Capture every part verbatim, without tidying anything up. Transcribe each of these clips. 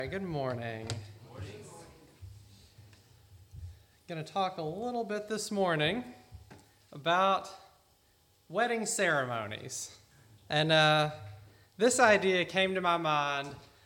Good morning. I'm going to talk a little bit this morning about wedding ceremonies. And uh, this idea came to my mind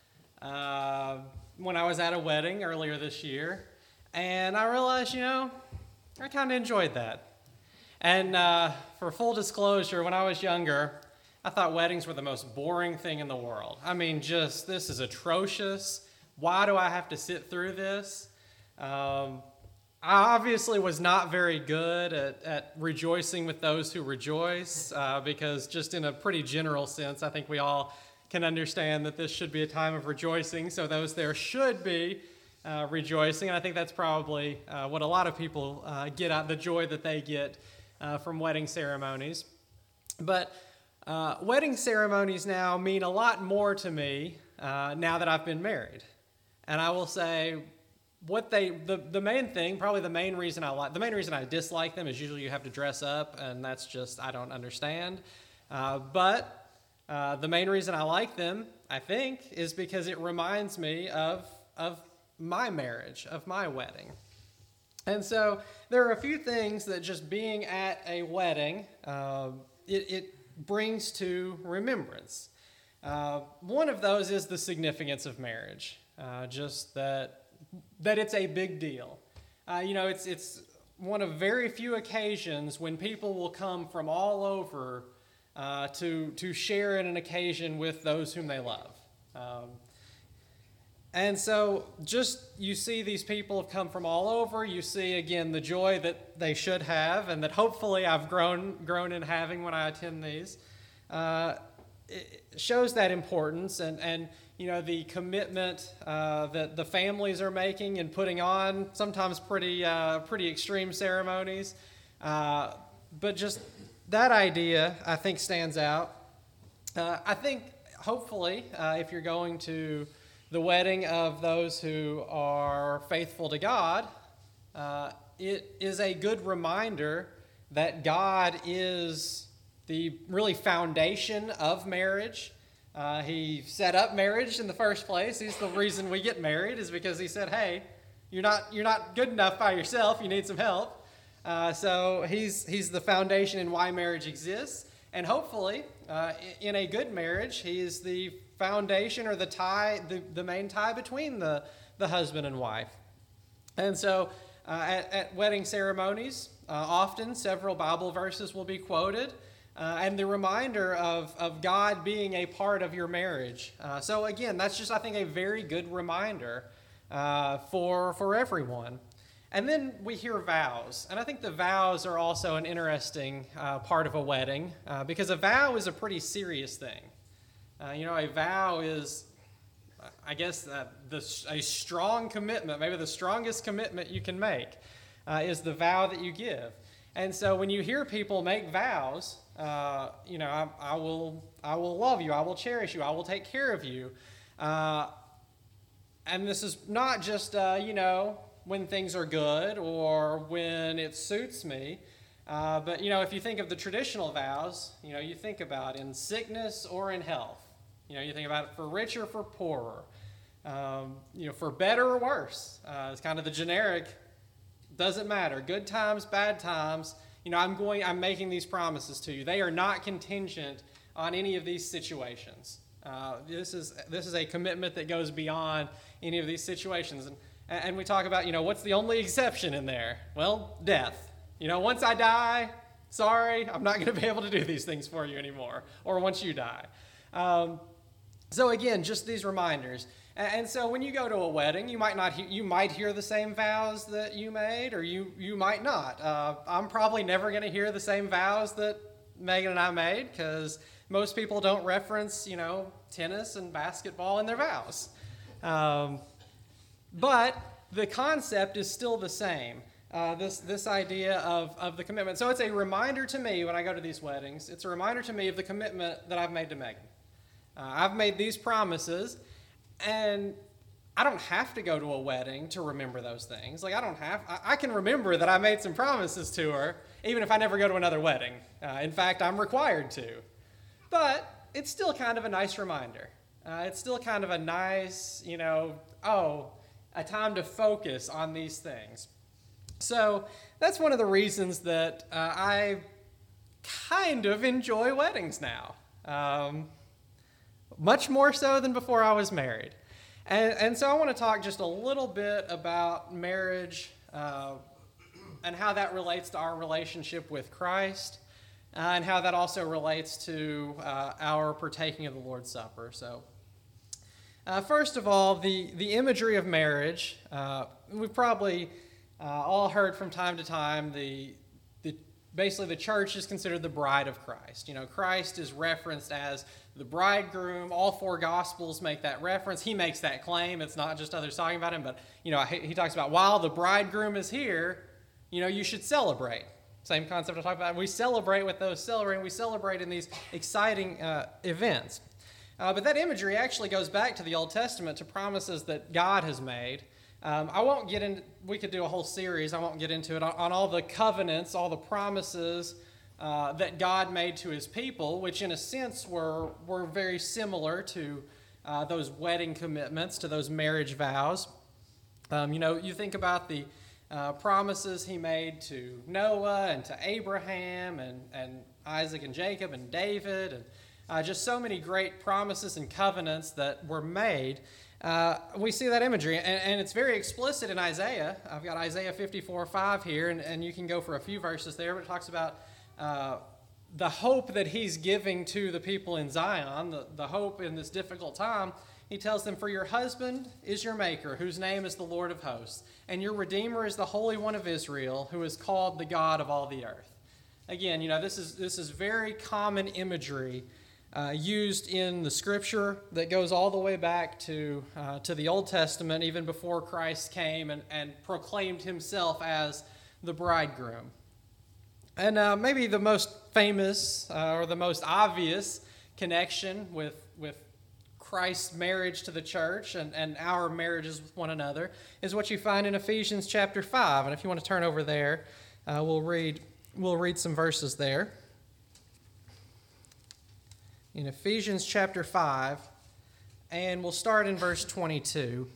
uh, when I was at a wedding earlier this year. And I realized, you know, I kind of enjoyed that. And uh, for full disclosure, when I was younger, I thought weddings were the most boring thing in the world. I mean, just, this is atrocious. Why do I have to sit through this? Um, I obviously was not very good at, at rejoicing with those who rejoice, uh, because just in a pretty general sense, I think we all can understand that this should be a time of rejoicing, so those there should be uh, rejoicing. And I think that's probably uh, what a lot of people uh, get out, the joy that they get uh, from wedding ceremonies. But uh, wedding ceremonies now mean a lot more to me uh, now that I've been married. And I will say, what they the, the main thing, probably the main reason I like, the main reason I dislike them is usually you have to dress up, and that's just, I don't understand. Uh, but uh, the main reason I like them, I think, is because it reminds me of of my marriage, of my wedding. And so there are a few things that just being at a wedding, uh, it, it brings to remembrance. Uh, one of those is the significance of marriage. Uh, just that that it's a big deal. Uh, you know, it's it's one of very few occasions when people will come from all over uh, to to share in an occasion with those whom they love. Um, and so just you see these people have come from all over. You see, again, the joy that they should have and that hopefully I've grown grown in having when I attend these. Uh, it shows that importance and and you know, the commitment uh, that the families are making and putting on sometimes pretty uh, pretty extreme ceremonies. Uh, but just that idea, I think, stands out. Uh, I think, hopefully, uh, if you're going to the wedding of those who are faithful to God, uh, it is a good reminder that God is the really foundation of marriage. Uh, he set up marriage in the first place. He's the reason we get married, is because he said, hey, you're not you're not good enough by yourself. You need some help. Uh, so he's he's the foundation in why marriage exists. And hopefully, uh, in a good marriage, he is the foundation or the tie, the, the main tie between the, the husband and wife. And so uh, at, at wedding ceremonies, uh, often several Bible verses will be quoted. Uh, and the reminder of, of God being a part of your marriage. Uh, so again, that's just, I think, a very good reminder uh, for, for everyone. And then we hear vows. And I think the vows are also an interesting uh, part of a wedding, uh, because a vow is a pretty serious thing. Uh, you know, a vow is, I guess, uh, the, a strong commitment, maybe the strongest commitment you can make uh, is the vow that you give. And so when you hear people make vows, Uh, you know, I, I will, I will love you. I will cherish you. I will take care of you. Uh, and this is not just, uh, you know, when things are good or when it suits me. Uh, but, you know, if you think of the traditional vows, you know, you think about in sickness or in health. You know, you think about it for rich or for poorer. Um, you know, for better or worse. Uh, it's kind of the generic, doesn't matter. Good times, bad times. You know, I'm going. I'm making these promises to you. They are not contingent on any of these situations. Uh, this is this is a commitment that goes beyond any of these situations. And and we talk about, you know, what's the only exception in there? Well, death. You know, once I die, sorry, I'm not going to be able to do these things for you anymore. Or once you die. Um, so again, just these reminders. And so when you go to a wedding, you might not he- you might hear the same vows that you made, or you you might not. Uh, I'm probably never going to hear the same vows that Megan and I made, because most people don't reference, you know, tennis and basketball in their vows. Um, but the concept is still the same. Uh, this this idea of of the commitment. So it's a reminder to me when I go to these weddings. It's a reminder to me of the commitment that I've made to Megan. Uh, I've made these promises. And I don't have to go to a wedding to remember those things. Like, I don't have, I, I can remember that I made some promises to her, even if I never go to another wedding. Uh, in fact, I'm required to. But it's still kind of a nice reminder. uh, it's still kind of a nice, you know, oh, a time to focus on these things. So that's one of the reasons that uh, I kind of enjoy weddings now, um, much more so than before I was married. And, and so I want to talk just a little bit about marriage uh, and how that relates to our relationship with Christ, uh, and how that also relates to uh, our partaking of the Lord's Supper. So uh, first of all, the, the imagery of marriage, uh, we've probably uh, all heard from time to time, the, the basically the church is considered the bride of Christ. You know, Christ is referenced as the bridegroom. All four Gospels make that reference. He makes that claim. It's not just others talking about him, but, you know, he, he talks about while the bridegroom is here, you know, you should celebrate. Same concept I talked about. We celebrate with those celebrating. We celebrate in these exciting uh, events. Uh, but that imagery actually goes back to the Old Testament, to promises that God has made. Um, I won't get into, we could do a whole series, I won't get into it, on, on all the covenants, all the promises uh, that God made to his people, which in a sense were, were very similar to uh, those wedding commitments, to those marriage vows. Um, you know, you think about the uh, promises he made to Noah and to Abraham and, and Isaac and Jacob and David, and uh, just so many great promises and covenants that were made. Uh, we see that imagery, and, and it's very explicit in Isaiah. I've got Isaiah fifty-four five here, and, and you can go for a few verses there, but it talks about uh, the hope that he's giving to the people in Zion, the, the hope in this difficult time. He tells them, "For your husband is your maker, whose name is the Lord of hosts, and your Redeemer is the Holy One of Israel, who is called the God of all the earth." Again, you know, this is this is very common imagery Uh, used in the Scripture that goes all the way back to uh, to the Old Testament, even before Christ came and, and proclaimed himself as the bridegroom. And uh, maybe the most famous uh, or the most obvious connection with, with Christ's marriage to the church and, and our marriages with one another is what you find in Ephesians chapter five. And if you want to turn over there, uh, we'll read we'll read some verses there. In Ephesians chapter five, and we'll start in verse twenty-two.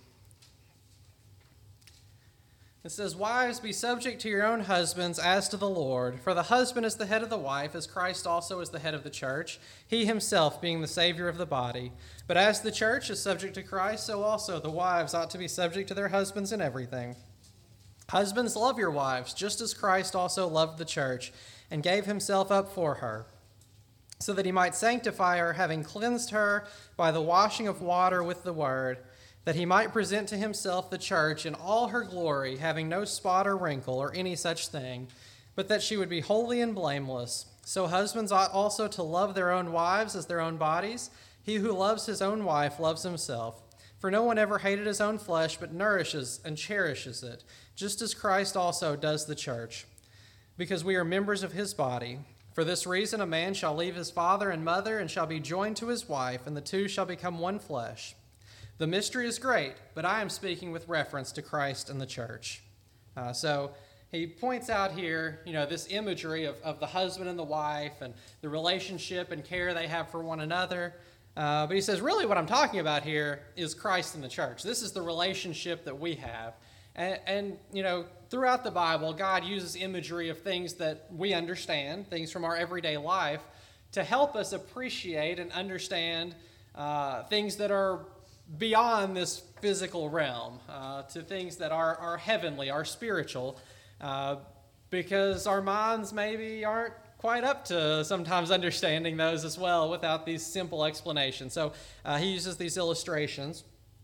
It says, "Wives, be subject to your own husbands as to the Lord. For the husband is the head of the wife, as Christ also is the head of the church, he himself being the Savior of the body. But as the church is subject to Christ, so also the wives ought to be subject to their husbands in everything. Husbands, love your wives, just as Christ also loved the church, and gave himself up for her, so that he might sanctify her, having cleansed her by the washing of water with the word, that he might present to himself the church in all her glory, having no spot or wrinkle or any such thing, but that she would be holy and blameless. So husbands ought also to love their own wives as their own bodies. He who loves his own wife loves himself. For no one ever hated his own flesh, but nourishes and cherishes it, just as Christ also does the church, because we are members of his body. For this reason, a man shall leave his father and mother and shall be joined to his wife, and the two shall become one flesh. The mystery is great, but I am speaking with reference to Christ and the church." Uh, so he points out here, you know, this imagery of, of the husband and the wife and the relationship and care they have for one another. Uh, but he says, really what I'm talking about here is Christ and the church. This is the relationship that we have. And, and, you know, throughout the Bible, God uses imagery of things that we understand, things from our everyday life, to help us appreciate and understand uh, things that are beyond this physical realm, uh, to things that are, are heavenly, are spiritual, uh, because our minds maybe aren't quite up to sometimes understanding those as well without these simple explanations. So uh, he uses these illustrations.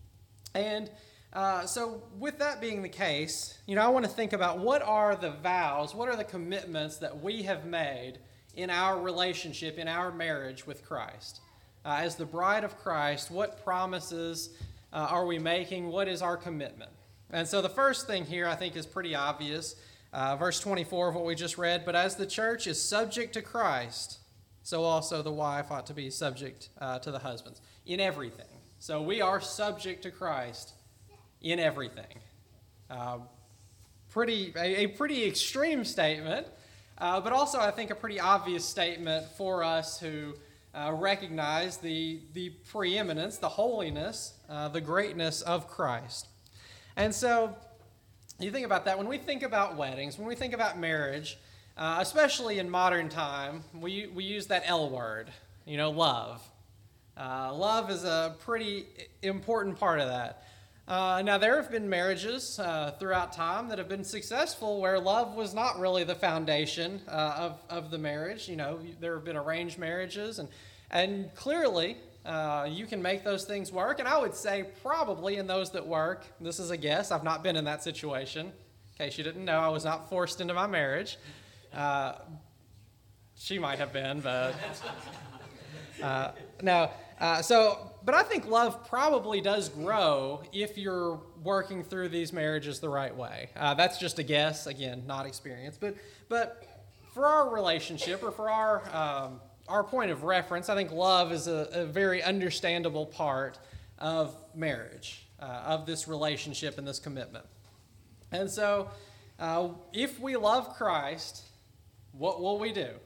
And Uh, so with that being the case, you know, I want to think about what are the vows, what are the commitments that we have made in our relationship, in our marriage with Christ. Uh, as the bride of Christ, what promises uh, are we making? What is our commitment? And so the first thing here I think is pretty obvious. Uh, verse twenty-four of what we just read, "But as the church is subject to Christ, so also the wife ought to be subject uh, to the husbands in everything." So we are subject to Christ in everything. Uh, pretty a, a pretty extreme statement, uh, but also I think a pretty obvious statement for us who uh, recognize the, the preeminence, the holiness, uh, the greatness of Christ. And so you think about that. When we think about weddings, when we think about marriage, uh, especially in modern time, we, we use that L word, you know, love. Uh, love is a pretty important part of that. Uh, now, there have been marriages uh, throughout time that have been successful where love was not really the foundation uh, of, of the marriage. You know, there have been arranged marriages, and, and clearly uh, you can make those things work. And I would say probably in those that work, this is a guess, I've not been in that situation. In case you didn't know, I was not forced into my marriage. Uh, she might have been, but uh, no. Uh, so, but I think love probably does grow if you're working through these marriages the right way. Uh, that's just a guess, again, not experience. But, but for our relationship or for our um, our point of reference, I think love is a, a very understandable part of marriage, uh, of this relationship and this commitment. And so, uh, if we love Christ, what will we do?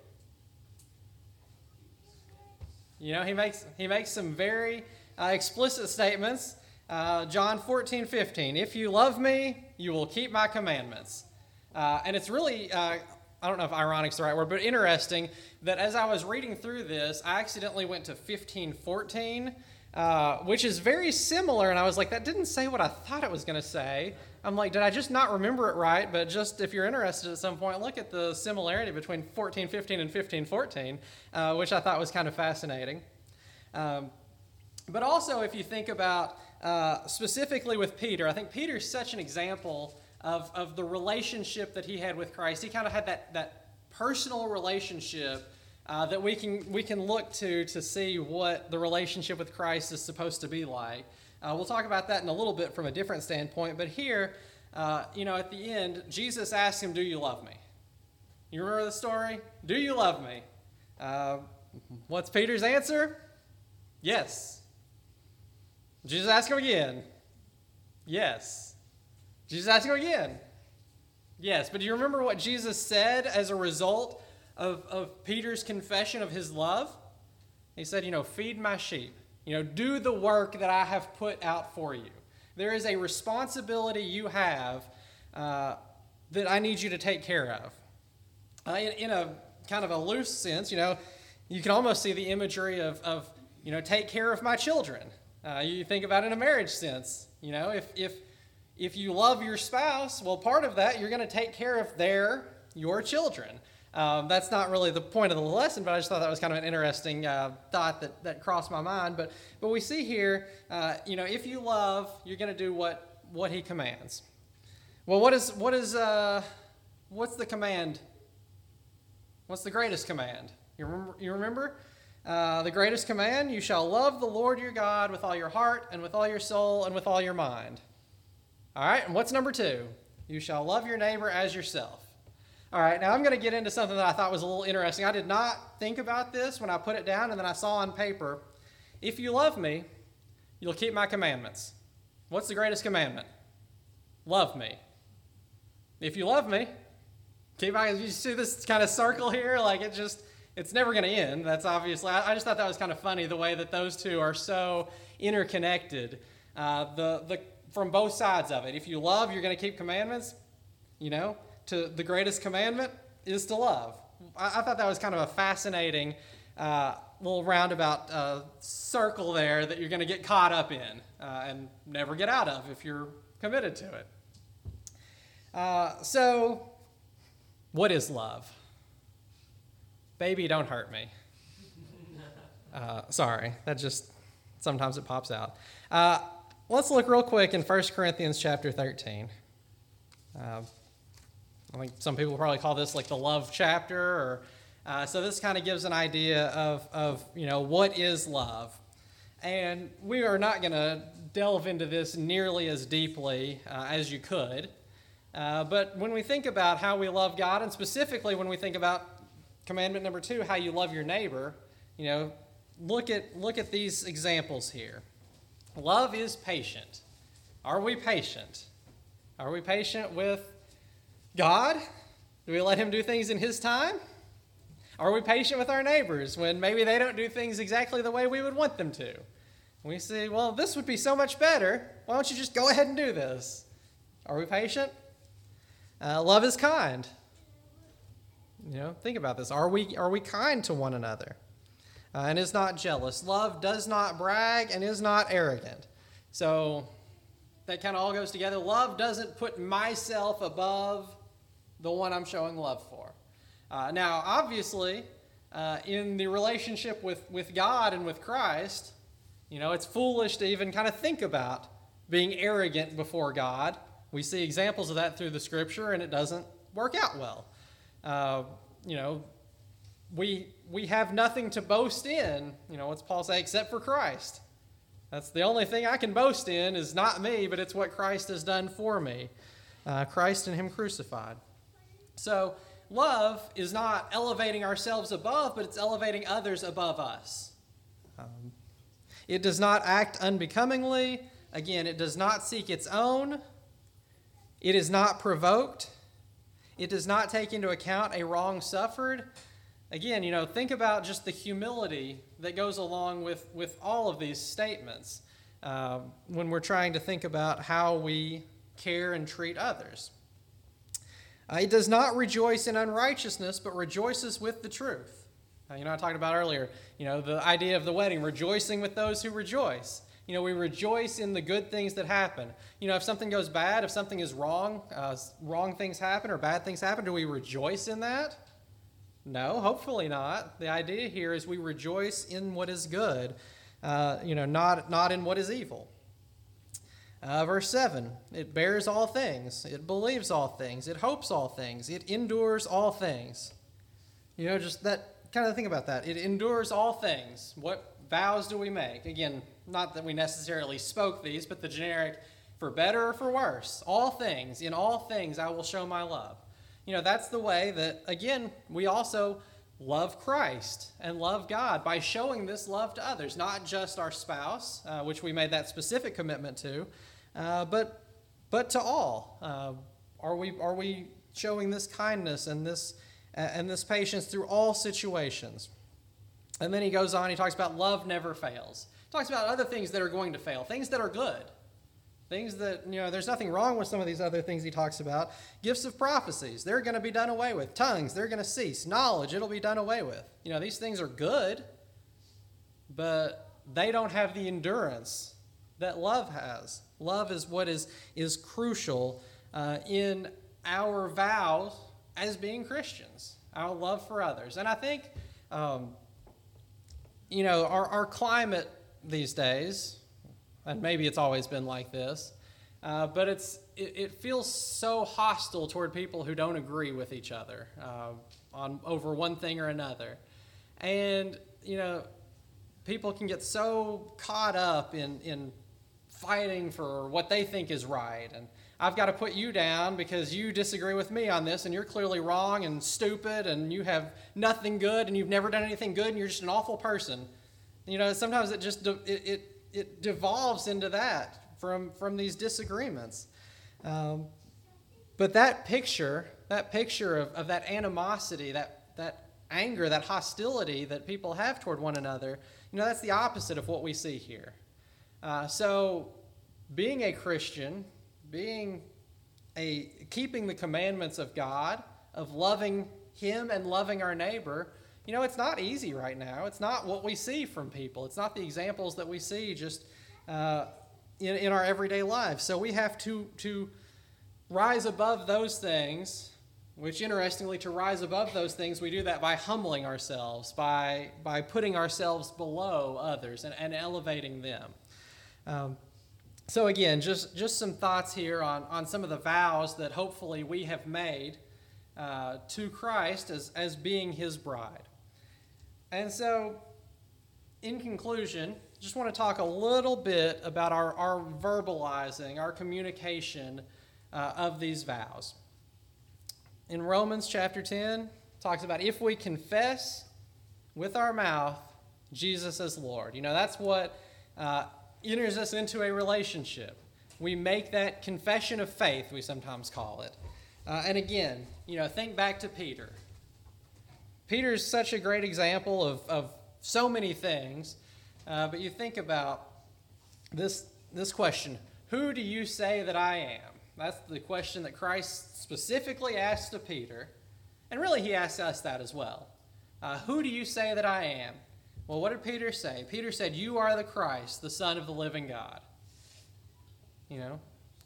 You know, he makes he makes some very uh, explicit statements. Uh, John fourteen fifteen, if you love me, you will keep my commandments. Uh, and it's really, uh, I don't know if ironic's the right word, but interesting that as I was reading through this, I accidentally went to fifteen fourteen, uh, which is very similar. And I was like, that didn't say what I thought it was going to say. I'm like, did I just not remember it right? But just if you're interested at some point, look at the similarity between fourteen fifteen and fifteen fourteen, uh, which I thought was kind of fascinating. Um, but also, if you think about uh, specifically with Peter, I think Peter's such an example of, of the relationship that he had with Christ. He kind of had that, that personal relationship uh, that we can we can look to to see what the relationship with Christ is supposed to be like. Uh, we'll talk about that in a little bit from a different standpoint, but here, uh, you know, at the end, Jesus asked him, do you love me? You remember the story? Do you love me? Uh, what's Peter's answer? Yes. Jesus asked him again. Yes. Jesus asked him again. Yes, but do you remember what Jesus said as a result of, of Peter's confession of his love? He said, you know, feed my sheep. You know, do the work that I have put out for you. There is a responsibility you have uh, that I need you to take care of. Uh, in, in a kind of a loose sense, you know, you can almost see the imagery of, of you know, take care of my children. Uh, you think about it in a marriage sense. You know, if if if you love your spouse, well, part of that, you're going to take care of their, your children. Um, that's not really the point of the lesson, but I just thought that was kind of an interesting uh, thought that, that crossed my mind. But but we see here, uh, you know, if you love, you're going to do what what he commands. Well, what is what is uh, what's the command? What's the greatest command? You remember? You remember? Uh, the greatest command: you shall love the Lord your God with all your heart and with all your soul and with all your mind. All right. And what's number two? You shall love your neighbor as yourself. All right, now I'm going to get into something that I thought was a little interesting. I did not think about this when I put it down, and then I saw on paper, if you love me, you'll keep my commandments. What's the greatest commandment? Love me. If you love me, keep my, you see this kind of circle here? Like it just, it's never going to end. That's obviously, I, I just thought that was kind of funny, the way that those two are so interconnected, uh, the the from both sides of it. If you love, you're going to keep commandments, you know. To the greatest commandment is to love. I, I thought that was kind of a fascinating uh, little roundabout uh, circle there that you're going to get caught up in uh, and never get out of if you're committed to it. Uh, so, what is love? Baby, don't hurt me. Uh, sorry, that just, sometimes it pops out. Uh, let's look real quick in First Corinthians chapter thirteen. Uh, I think some people probably call this like the love chapter, or uh, so this kind of gives an idea of, of, you know, what is love. And we are not going to delve into this nearly as deeply uh, as you could. Uh, but when we think about how we love God, and specifically when we think about commandment number two, how you love your neighbor, you know, look at look at these examples here. Love is patient. Are we patient? Are we patient with God? Do we let him do things in his time? Are we patient with our neighbors when maybe they don't do things exactly the way we would want them to? We say, well, this would be so much better. Why don't you just go ahead and do this? Are we patient? Uh, love is kind. You know, think about this. Are we are we kind to one another? Uh, and is not jealous. Love does not brag and is not arrogant. So that kind of all goes together. Love doesn't put myself above the one I'm showing love for. Uh, now, obviously, uh, in the relationship with, with God and with Christ, you know, it's foolish to even kind of think about being arrogant before God. We see examples of that through the Scripture, and it doesn't work out well. Uh, you know, we we have nothing to boast in, you know, what's Paul say, except for Christ. That's the only thing I can boast in is not me, but it's what Christ has done for me. Uh, Christ and Him crucified. So love is not elevating ourselves above, but it's elevating others above us. Um, it does not act unbecomingly. Again, it does not seek its own. It is not provoked. It does not take into account a wrong suffered. Again, you know, think about just the humility that goes along with, with all of these statements uh, when we're trying to think about how we care and treat others. Uh, it does not rejoice in unrighteousness, but rejoices with the truth. Uh, you know, I talked about earlier, you know, the idea of the wedding, rejoicing with those who rejoice. You know, we rejoice in the good things that happen. You know, if something goes bad, if something is wrong, uh, wrong things happen or bad things happen, do we rejoice in that? No, hopefully not. The idea here is we rejoice in what is good, uh, you know, not, not in what is evil. Uh, verse seven, it bears all things, it believes all things, it hopes all things, it endures all things. You know, just that, kind of think about that. It endures all things. What vows do we make? Again, not that we necessarily spoke these, but the generic, for better or for worse, all things, in all things I will show my love. You know, that's the way that, again, we also love Christ and love God by showing this love to others, not just our spouse, uh, which we made that specific commitment to, uh, but but to all. Uh, are we are we showing this kindness and this uh, and this patience through all situations? And then he goes on. He talks about love never fails. He talks about other things that are going to fail, things that are good. Things that, you know, there's nothing wrong with some of these other things he talks about. Gifts of prophecies, they're going to be done away with. Tongues, they're going to cease. Knowledge, it'll be done away with. You know, these things are good, but they don't have the endurance that love has. Love is what is, is crucial uh, in our vows as being Christians, our love for others. And I think, um, you know, our, our climate these days, and maybe it's always been like this, uh, but it's it, it feels so hostile toward people who don't agree with each other uh, on over one thing or another. And, you know, people can get so caught up in, in fighting for what they think is right. And I've got to put you down because you disagree with me on this, and you're clearly wrong and stupid, and you have nothing good, and you've never done anything good, and you're just an awful person. You know, sometimes it just it, it It devolves into that from, from these disagreements. Um, but that picture, that picture of, of that animosity, that, that anger, that hostility that people have toward one another, you know, that's the opposite of what we see here. Uh, so being a Christian, being a keeping the commandments of God, of loving Him and loving our neighbor, you know, it's not easy right now. It's not what we see from people. It's not the examples that we see just uh, in, in our everyday lives. So we have to, to rise above those things, which interestingly, to rise above those things, we do that by humbling ourselves, by, by putting ourselves below others and, and elevating them. Um, so again, just, just some thoughts here on, on some of the vows that hopefully we have made uh, to Christ as, as being His bride. And so, in conclusion, just want to talk a little bit about our, our verbalizing, our communication uh, of these vows. In Romans chapter ten, it talks about if we confess with our mouth Jesus as Lord. You know, that's what uh, enters us into a relationship. We make that confession of faith, we sometimes call it. Uh, and again, you know, think back to Peter. Peter's such a great example of, of so many things, uh, but you think about this, this question, who do you say that I am? That's the question that Christ specifically asked to Peter, and really he asks us that as well. Uh, who do you say that I am? Well, what did Peter say? Peter said, you are the Christ, the Son of the living God. You know,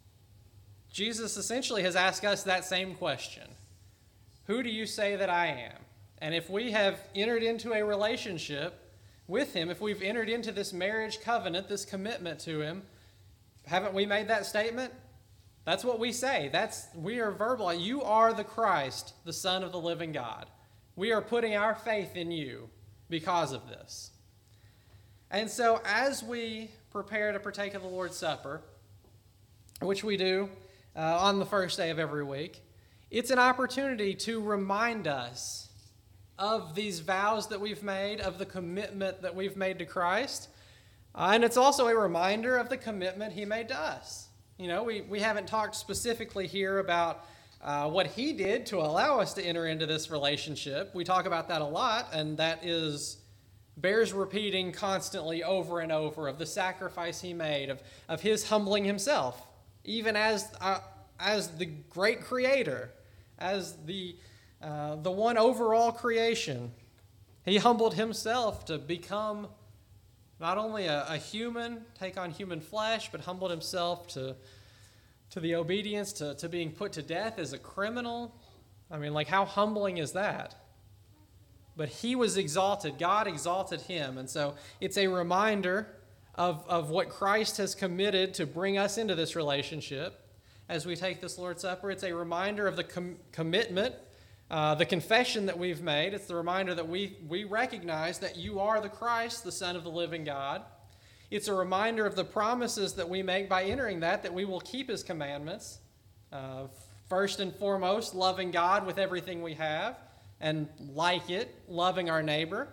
Jesus essentially has asked us that same question. Who do you say that I am? And if we have entered into a relationship with him, if we've entered into this marriage covenant, this commitment to him, haven't we made that statement? That's what we say. That's we are verbal. You are the Christ, the Son of the living God. We are putting our faith in you because of this. And so as we prepare to partake of the Lord's Supper, which we do uh, on the first day of every week, it's an opportunity to remind us of these vows that we've made, of the commitment that we've made to Christ. Uh, and it's also a reminder of the commitment he made to us. You know, we, we haven't talked specifically here about uh, what he did to allow us to enter into this relationship. We talk about that a lot, and that is bears repeating constantly over and over of the sacrifice he made, of, of his humbling himself, even as, uh, as the great creator, as the Uh, the one overall creation. He humbled himself to become not only a, a human, take on human flesh, but humbled himself to, to the obedience, to, to being put to death as a criminal. I mean, like, how humbling is that? But he was exalted. God exalted him. And so it's a reminder of, of what Christ has committed to bring us into this relationship. As we take this Lord's Supper, it's a reminder of the com- commitment Uh, the confession that we've made. It's the reminder that we, we recognize that you are the Christ, the Son of the living God. It's a reminder of the promises that we make by entering that, that we will keep his commandments. Uh, first and foremost, loving God with everything we have, and like it, loving our neighbor.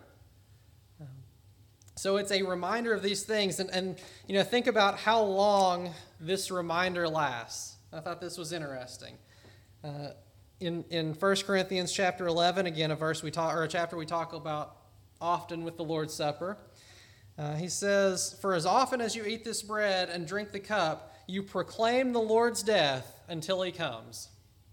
So it's a reminder of these things. And, and you know, think about how long this reminder lasts. I thought this was interesting. Uh, In in First Corinthians chapter eleven, again, a verse we talk or a chapter we talk about often with the Lord's Supper, uh, he says, "For as often as you eat this bread and drink the cup, you proclaim the Lord's death until he comes."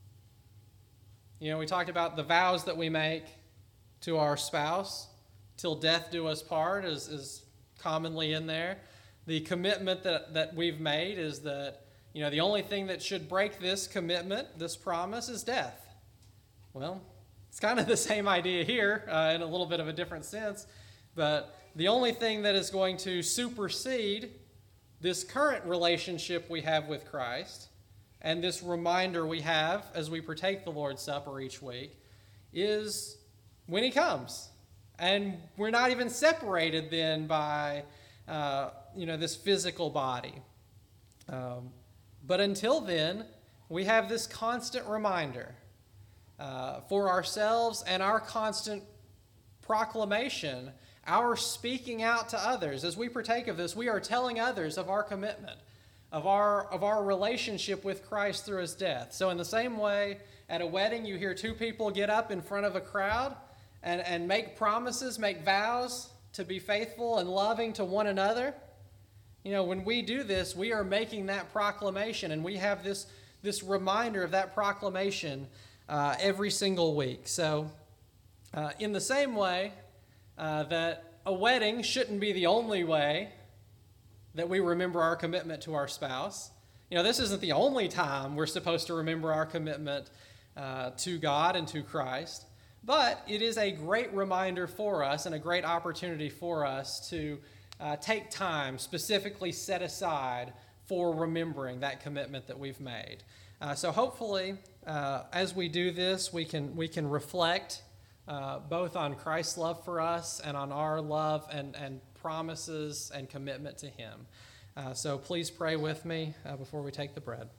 You know, we talked about the vows that we make to our spouse, "till death do us part," is, is commonly in there. The commitment that, that we've made is that, you know, the only thing that should break this commitment, this promise, is death. Well, it's kind of the same idea here uh, in a little bit of a different sense, but the only thing that is going to supersede this current relationship we have with Christ and this reminder we have as we partake the Lord's Supper each week is when he comes. And we're not even separated then by, uh, you know, this physical body. Um, But until then, we have this constant reminder uh, for ourselves and our constant proclamation, our speaking out to others. As we partake of this, we are telling others of our commitment, of our, of our relationship with Christ through his death. So in the same way, at a wedding, you hear two people get up in front of a crowd and, and make promises, make vows to be faithful and loving to one another. You know, when we do this, we are making that proclamation, and we have this, this reminder of that proclamation uh, every single week. So uh, in the same way uh, that a wedding shouldn't be the only way that we remember our commitment to our spouse. You know, this isn't the only time we're supposed to remember our commitment uh, to God and to Christ, but it is a great reminder for us and a great opportunity for us to Uh, take time, specifically set aside for remembering that commitment that we've made. Uh, so hopefully, uh, as we do this, we can we can reflect uh, both on Christ's love for us and on our love and, and promises and commitment to him. Uh, so please pray with me uh, before we take the bread.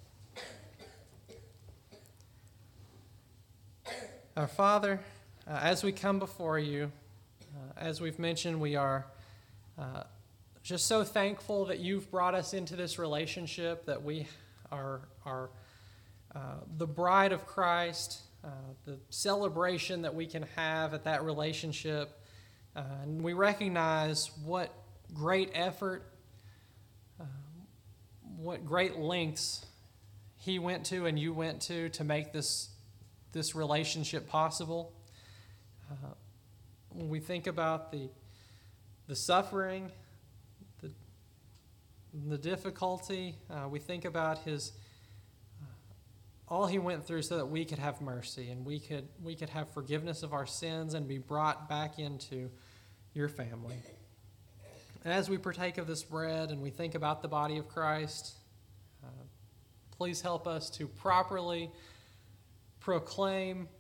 Our Father, uh, as we come before you, uh, as we've mentioned, we are Uh, just so thankful that you've brought us into this relationship, that we are are uh, the bride of Christ, uh, the celebration that we can have at that relationship. Uh, and we recognize what great effort, uh, what great lengths he went to and you went to to make this, this relationship possible. Uh, when we think about the, the suffering, the, the difficulty, uh, we think about his uh, all he went through so that we could have mercy and we could we could have forgiveness of our sins and be brought back into your family. And as we partake of this bread and we think about the body of Christ, uh, please help us to properly proclaim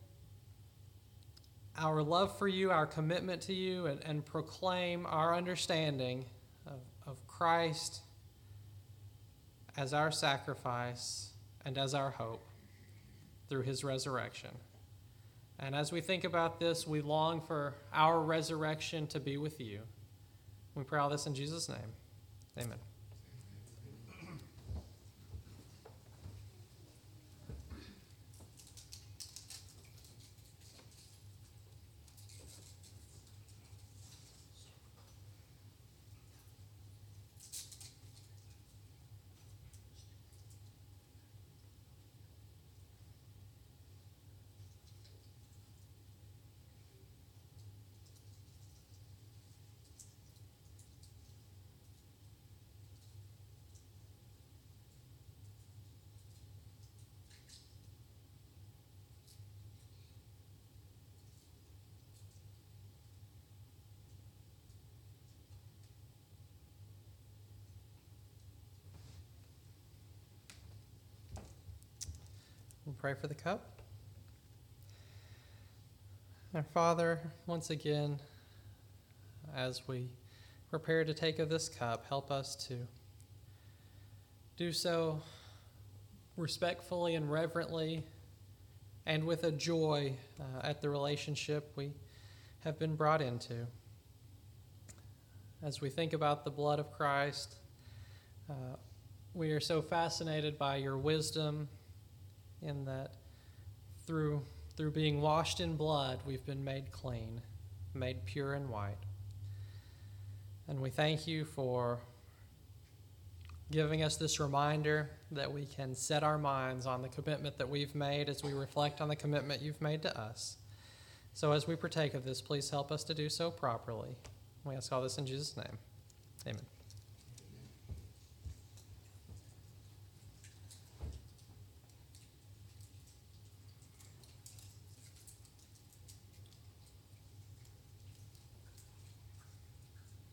our love for you, our commitment to you, and, and proclaim our understanding of, of Christ as our sacrifice and as our hope through his resurrection. And as we think about this, we long for our resurrection to be with you. We pray all this in Jesus' name. Amen. We'll pray for the cup. Our Father, once again, as we prepare to take of this cup, help us to do so respectfully and reverently and with a joy uh, at the relationship we have been brought into. As we think about the blood of Christ, uh, we are so fascinated by your wisdom in that through through being washed in blood, we've been made clean, made pure and white. And we thank you for giving us this reminder that we can set our minds on the commitment that we've made as we reflect on the commitment you've made to us. So as we partake of this, please help us to do so properly. We ask all this in Jesus' name.